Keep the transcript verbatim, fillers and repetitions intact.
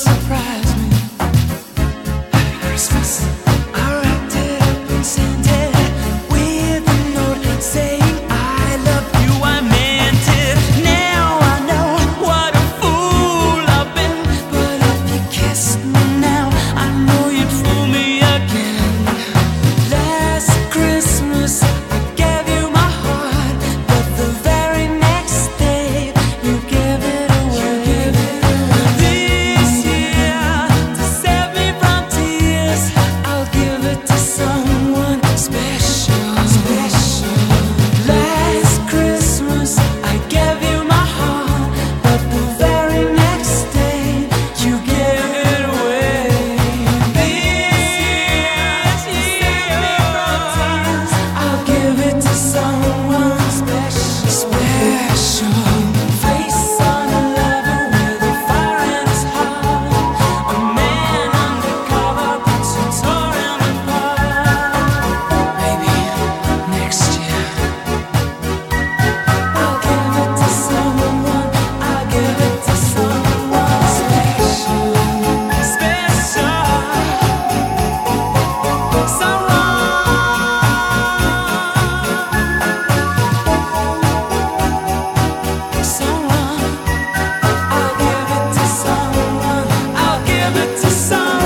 surprise me. Happy Christmas. I wrapped it up and sent it with a note saying I love you. I meant it. Now I know what a fool I've been. But if you kissed me now, I know you'd fool me again. Last Christmas I gave you my heart, but the very next day you gave it away. This year, to save me from tears, I'll give it to someone special. Last Christmas I gave you my heart, but the very next day you gave it away. This year, I'll give it to someone special. Face on a lover with a fire in his heart. A man undercover puts a tore him apart. Maybe next year I'll give it to someone. I'll give it to someone special. Special. Someone. Someone. I'll give it to someone. I'll give it to someone.